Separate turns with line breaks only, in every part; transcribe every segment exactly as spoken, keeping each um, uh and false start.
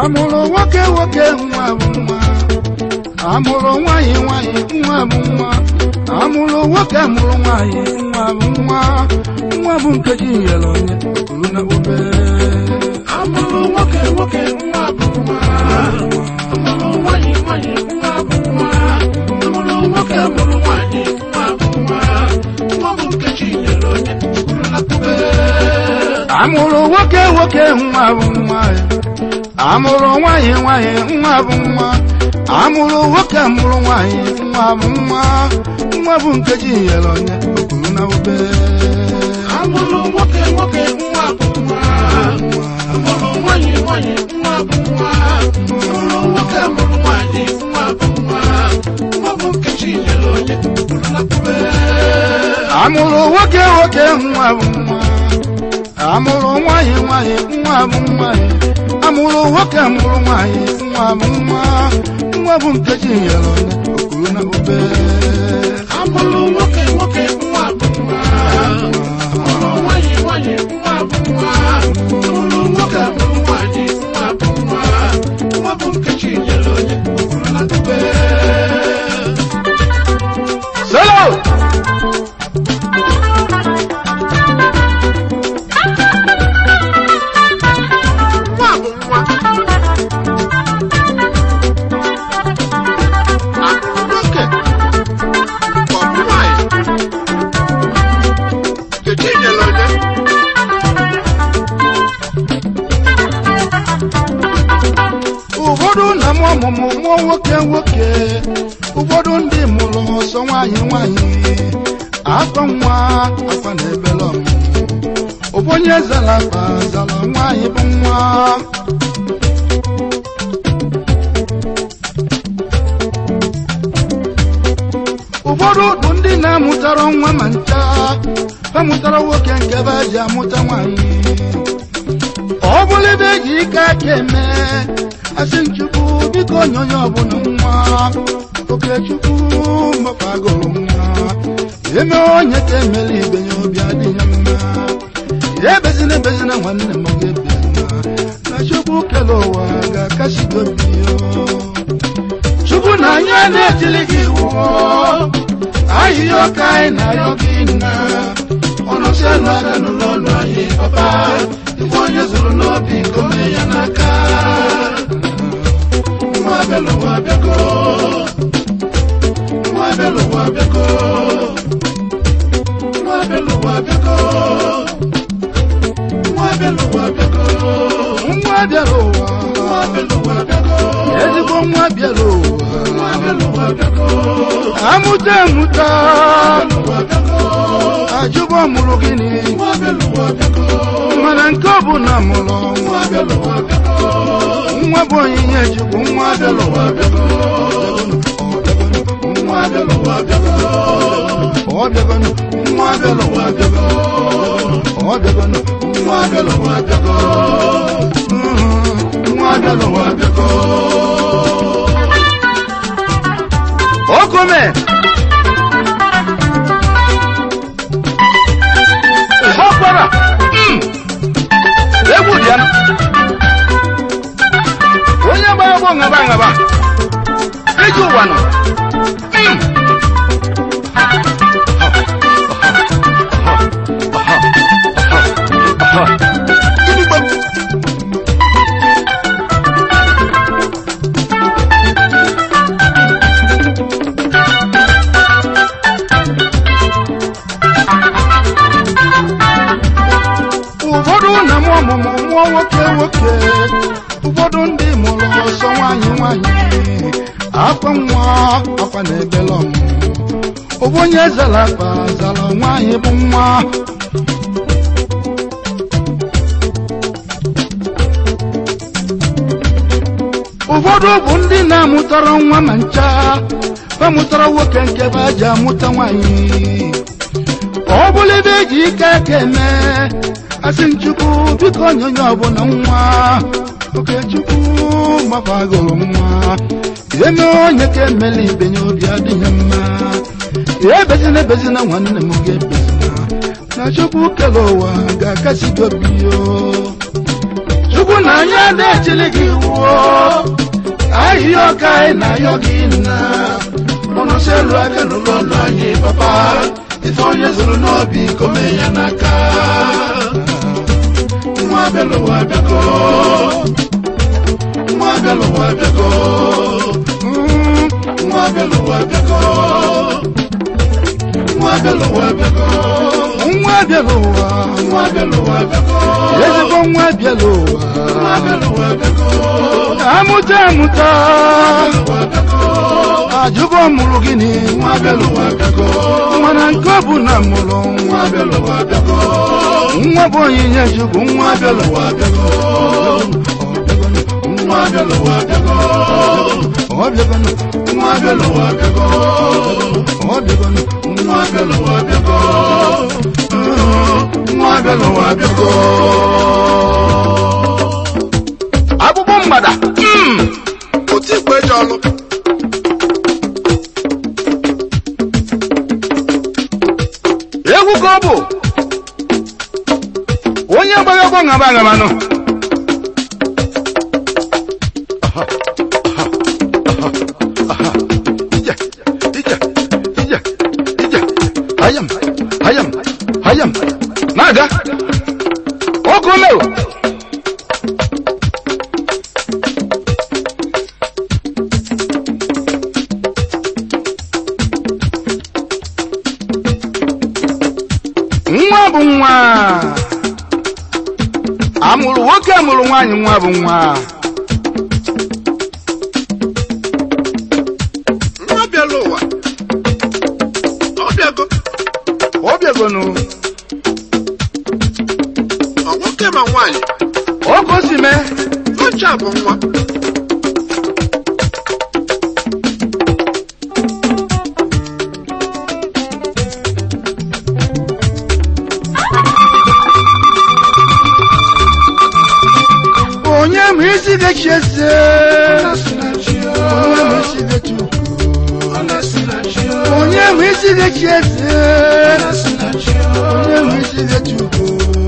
amụrụ nwoke nwoke nwa bụ nwa amụrụ nwanyị nwanyị nwa bụ nwa amụrụ nwoke amụrụ nwanyị nwa bụ nwa nwa bụ nkeji nyere onye kwuru na obe
amụrụ nwoke nwoke nwa bụ nwa amụrụ nwanyị nwanyị nwa bụ nwa amụrụ nwoke amụrụ nwanyị nwa bụ nwa nwa bụ nkeji nyere onye kwuru na obe
amụrụ nwoke nwoke nwa bụ nwa amụrụ nwanyị nwanyị nwa bụ nwa amụrụ nwoke amụrụ nwanyị nwa bụ nwa nwa bụ nkeji nyere onye kwuru na obe
amụrụ nwoke nwoke nwa bụ nwa amụrụ nwanyị nwanyị nwa bụ nwa amụrụ nwoke amụrụ nwanyị nwa bụ nwa nwa bụ nkeji nyere onye kwuru na obe
amụrụ nwoke nwoke nwa bụ nwa amụrụ nwanyị nwanyị nwa bụ nwa amụrụ nwoke amụrụ nwanyị nwa bụ nwa nwa bụ nkeji nyere onye kwuru na obe
amụrụ nwoke nwoke nwa bụ nwa amụrụ nwanyị nwanyị nwa bụ nwa amụrụ nwoke amụrụ nwanyị nwa bụ nwa nwa bụ nkeji nyere onye kwuru na obe
solo ụfọdụ na mụ ọmụmụ mụọ nwoke nwoke ụfọdụ ndị mụrụ ọsọ nwanyị nwanyị akwa nwa akwa na ebele ọmụmụ onye zara akpa zara nwanyị bụ nwa ụfọdụ bụ ndị na-amụtara nwa ma ncha amụtara nwoke nke ebe a ji amụta nwanyị ọ bụrụ ebe eji ike aka eme asị nchukwu biko onye onye ọbụla nwa Okechukwu mgbapagoro nwa eme onye ka emere ibe ya obi adịghị mma ebezina ebezina nwanne m ga-ebezina na Chukwu kele ụwa ga-akasi gị obi Chukwu na anyị na-etili gị iwu ahịhịa ọka anyị na-ayọ gị nna ọnọsi elu aka n'ụlọ ọnụ anyị papa ife onye zụrụ n'obi gome ya n'aka nwa bịalụ nwa bịago nwa bịalụ nwa bịago nwa bịalụ nwa bịago nwa bịalụ nwa bịago nwa bịalụ ụwa nwa bịalụ nwa bịago ezigbo nwa bịalụ ụwa nwa bịalụ nwa bịago amụta amụta ajụbọ mụrụ gịnị mana nke ọ bụ na mụrụ nwa bụ onyinye Chukwu nwa bịalụ nwa bịago nwa bịalụ nwa bịago ọ bịagonụ nwa bịalụ nwa bịago ọ bịagonụ nwa bịalụ nwa bịago nwa bịalụ nwa bịago okome ọkwara egwu dị ya onye gbara gbọ ngaba ngaba iji ụwa nọ nwoke nwoke ụfọdụ ndị mụrụ ọsọ nwanyị nwanyị akwa nwa akwa na ebele ọmụmụ onye zara akpa zara nwanyị bụ nwa ụfọdụ bụ ndị na-amụtara nwa ma ncha amụtara nwoke nke ebe a ji amụta nwanyị ọ bụrụ ebe eji ike aka eme asị Chukwu biko onye onye ọbụla nwa Okechukwu mgbapagoro nwa eme onye ka emere ibe ya obi adịghị mma ebezina ebezina nwanne m ga-ebezina na Chukwu kele ụwa ga-akasi gị obi Chukwu na anyị de chiligi wo ayo kai na yogina ono selu abelu lolo anyi papa ifonye zulu nobi komenya naka mwabelo wabeko mwabelo wabeko mwabelo wabeko mwabelo wabeko mwabelo wa mwabelo wabeko yeziko mwabelo wa mwabelo wabeko amuta amuta wabeko ajugo mulugini mwabelo wabeko mwana nkobu na mulo mwabelo wabeko mwabo yinye jugo mwabelo wabeko mwabelo wabeko mwabelo mwabelo wabeko mwabelo mwabelo wabeko mwabelo wabeko abubu mbada mm oti gbejolu egwu kobo onye gbaga ko ngaba ngaba no Hayam, hayam, hayam. Naga. Okomeo. Nwa bụ nwa. Amụrụ nwoke amụrụ nwaanyị nwa bụ nwa. Nwa bịara ụwa. Ọ bịago. Obiagonu nwoke ma nwaanyị ogo si mee ocha bụ nwa onye ma isi ga-echi eze onye ma isi ga-echi ukwu onye ma isi ga-echi eze onye ma isi ga-echi ukwu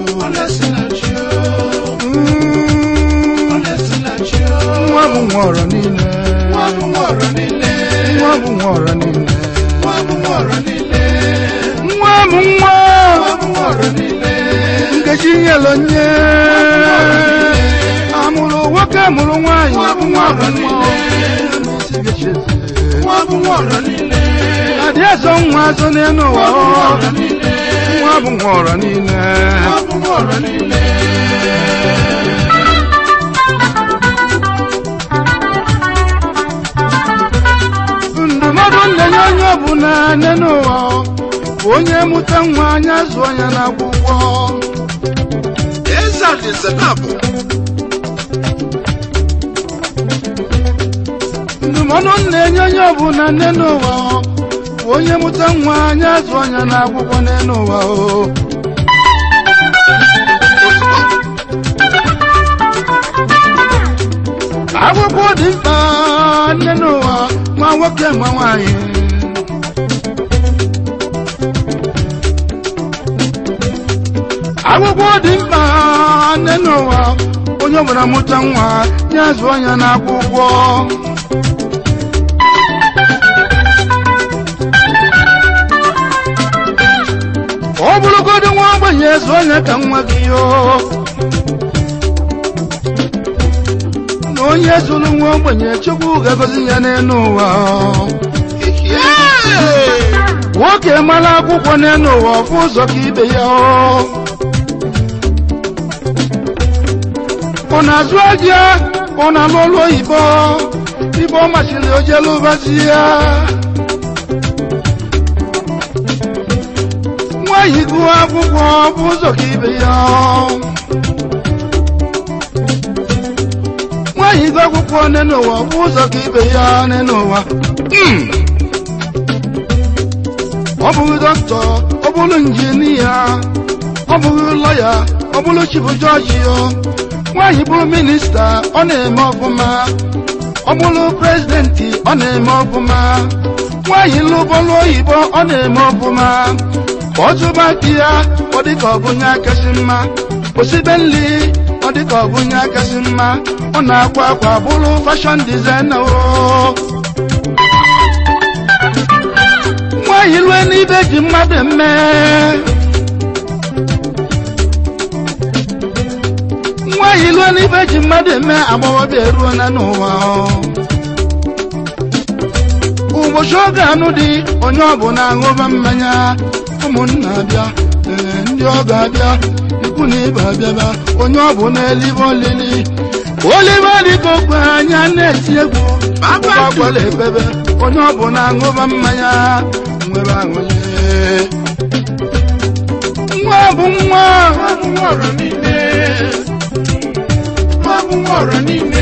nwa bụ nwa ọrọ niile nwa bụ nwa ọrọ niile nwa bụ nwa ọrọ niile nwa bụ nwa ọrọ niile nwa bụ nwa ọrọ niile nkechi nyelo nye amụrụ nwoke amụrụ nwaanyị nwa bụ nwa ọrọ niile nwa bụ nwa ọrọ niile adị azọ nwa azọ n'elu ụwa nwa bụ nwa ọrọ niile nwa bụ nwa ọrọ niile ndụmọdụ ndenye onye ọbụla n'elu ụwa onye mụta nwa anya zụọ ya n'akwụkwọ eze adịze na-abụ ndụmọdụ na-enye onye ọbụla n'elu ụwa onye mụta nwa anya zụọ ya n'akwụkwọ n'elu ụwa o akwụkwọ dị mkpa n'elu ụwa nwa nwoke nwa nwaanyị akwụkwọ dị mkpa n'elu ụwa onye ọbụla mụta nwa ya zụọ ya n'akwụkwọ ọ bụrụgodị nwa ogbenye zụọ ya ka nwa gị yo na onye zụrụ nwa ogbenye Chukwu ga-agọzi ya n'elu ụwa nwoke mara akwụkwọ n'elu ụwa ọfụ ụzọ ka ibe ya ọ na-azụ aja ọ na-alụ ọrụ oyibo ibe ọ machiri ojelu ụbazi ya nwaanyị gụọ akwụkwọ ọfụ ụzọ ka ibe ya nwaanyị gụọ akwụkwọ n'elu ụwa ọfụ ụzọ ka ibe ya n'elu ụwa ọ bụghị dọkịta ọ bụrụ injinia ọ bụghị lọya ọ bụrụ chifu jọji nwaanyị bụrụ minista ọ na-eme ọfụma ọ bụrụ prezidenti ọ na-eme ọfụma nwaanyị lụbọlụ oyibo ọ na-eme ọfụma ọ zụba di ya ọ dịka ọ bụ onye akasị mma osibe nri ọ dịka ọ bụ onye akasị mma ọ na-akwa akwa bụrụ fashion designer o nwaanyị lue n'ibe ji mmadụ eme nwaanyị lue n'ibe ji mmadụ eme agbọghọbịa eruo na n'ụwa ụbọchị oge anụ dị onye ọbụla aṅụba mmanya ụmụnna bịa ndị ọga abịa ikwu na ibe abịaba onye ọbụla elibe olili olibe dịka okwe anya na-eti egwu akwala ekpebe onye ọbụla aṅụba mmanya nwere aṅụle nwa bụ nwa
ọrụ niile nwa bụ ọrụ niile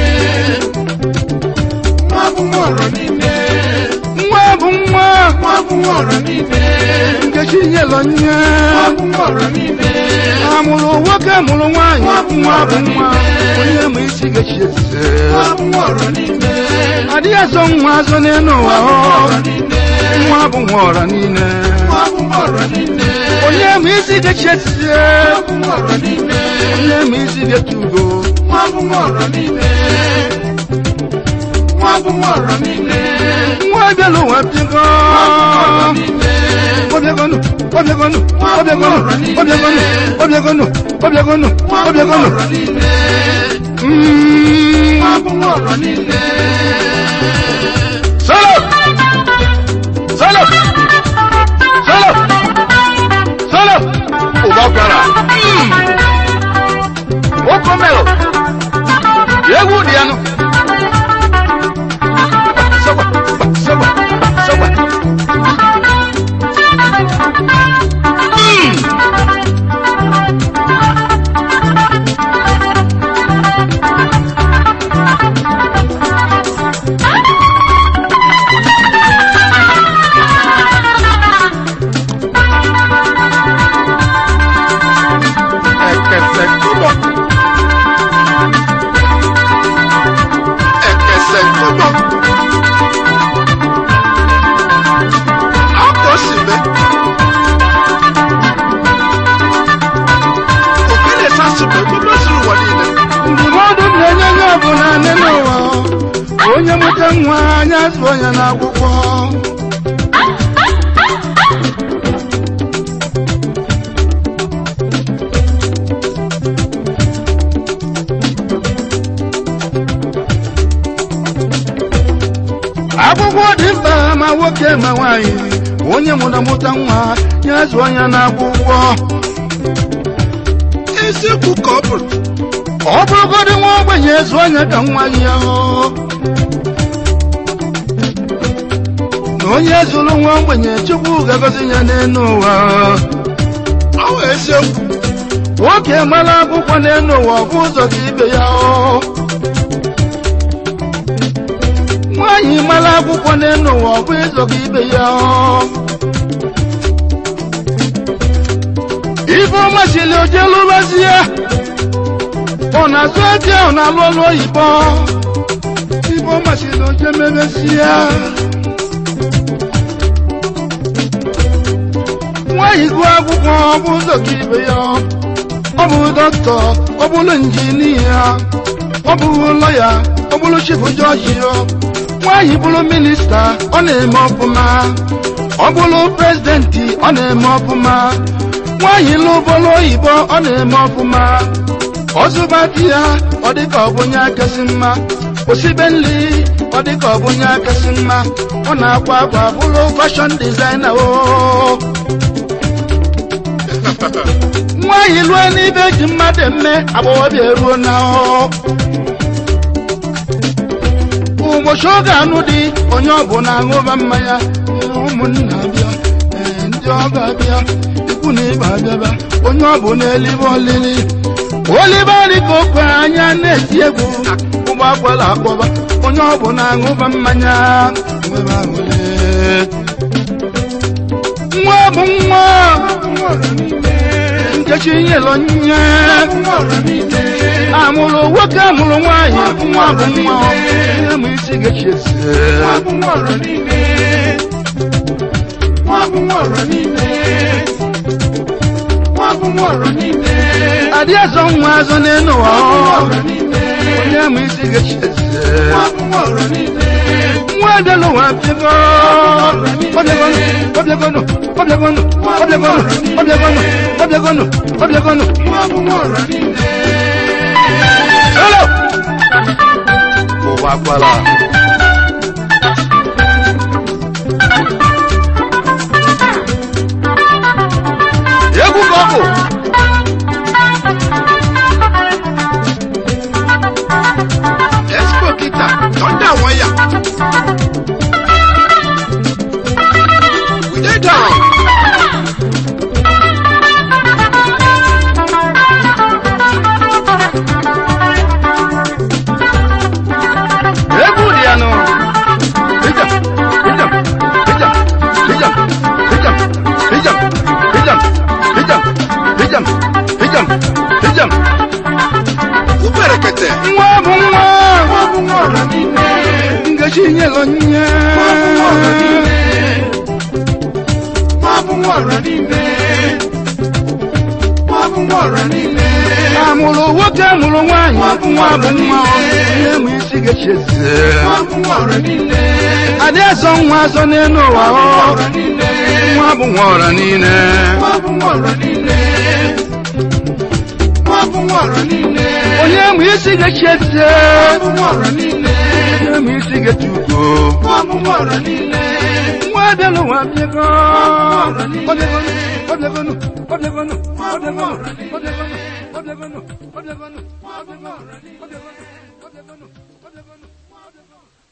nwa bụ ọrụ niile
nwa bụ nwa
nwa bụ ọrụ niile
nkechi nyelọ nye
nwa bụ ọrụ niile
amụrụ nwoke mụrụ nwaanyị nwa bụ nwa onye ma isi gechi eze
nwa bụ ọrụ niile
adịghị azọ nwa azọ n'elu ụwa nwa bụ nwa ọra niile
nwa bụ ọrụ niile
onye ma isi gechi eze
nwa bụ ọrụ niile
onye ma isi gechi ugo
nwa bụ ọrụ niile nwa bụ ọrụ niile
nwa bịala ụwa bịago obiagonu obiagonu obiagonu obiagonu obiagonu obiagonu obiagonu
nwa bụ ọrụ niile
solo solo solo solo ụba kwara ụkọ melo egwu dị anụ sawa sawa sawa onye mụta nwa anya zụọ ya n'akwụkwọ akwụkwọ dị mkpa ma nwoke ma nwaanyị onye mụta mụta nwa ya zụọ ya n'akwụkwọ
eziokwu ka ọ bụrụ
ọ bụrụgodị nwa ogbenye zụọ ya ka nwa gị ahụ na onye zụrụ nwa ogbenye Chukwu ga-agọzi ya n'elu ụwa
ọ bụ eziokwu
nwoke mara akwụkwọ n'elu ụwa ọ bụ ụzọ ka ibe ya nwaanyị mara akwụkwọ n'elu ụwa ọ bụ ụzọ ka ibe ya ibe ọma sili oje lụbazie ọ na-azụ eke ọ na-alụ ọlụ oyibo ibe ọma sili oje mebezie nwaanyị gụọ akwụkwọ ọ bụ ụzọ ka ibe ya ọ bụ dọkịta ọ bụrụ injinia ọ bụrụ lọya ọ bụrụ chifu jọji nwaanyị bụrụ minista ọ na-eme ọfụma ọ bụrụ prezidenti ọ na-eme ọfụma nwaanyị lụbọrọ oyibo ọ na-eme ọfụma ọzụba di ya ọ dịka ọ bụ onye akasị mma osibe nri ọ dịka ọ bụ onye akasị mma ọ na-akwa akwa bụrụ fashion designer o nwaanyị lụọ n'ibe ji mmadụ eme agbọghọbịa eruo na ụbọchị oge anụ dị onye ọbụla aṅụba mmanya ụmụnna bịa ndị ọga bịa ikwu na ibe abịaba onye ọbụla elibe olili olibe dịka okwe anya na-eti egwu ụgbọ akwala akpọba onye ọbụla aṅụba mmanya nwere aṅụle nwa bụ nwa nkechi nyelọ nye amụrụ nwoke amụrụ nwaanyị nwa bụ nwa onye ma isi gechi eze Adia song was on in the wall. Yeah, me see a chest. What the low up to go? What they're gonna, what they're gonna, what they're gonna, what they're gonna, what they're gonna, what they're gonna, what they're gonna. Hello! Coca-Cola. Yegu Gogo. Esco Kita, Tonda Waya. We did down. Ebudiano. Hijam, hijam, hijam, hijam, hijam, hijam, hijam, hijam, hijam, hijam, hijam. Uberekete. Mwabu mwa, mwabu mwa ranine. Ngashinye lonye. Mwabu mwa ranine. Mwabu mwa ranine. Mwabu mwa ranine. Amulo wote amulo wanyi. Mwabu mwa mwa. Nemu isige cheze. Mwabu mwa ranine. Adeso mwa sone no wa o. Mwabu mwa ranine. Mwabu mwa ranine. Mwabu mwa ranine. Nemu isige cheze. Mwabu mwa ranine. Nemu isige tuko. Mwabu mwa ranine. Mwadelo wa miego. Odegonu, odegonu, odegonu, odegonu, odegonu, odegonu, odegonu, odegonu, odegonu, odegonu, odegonu.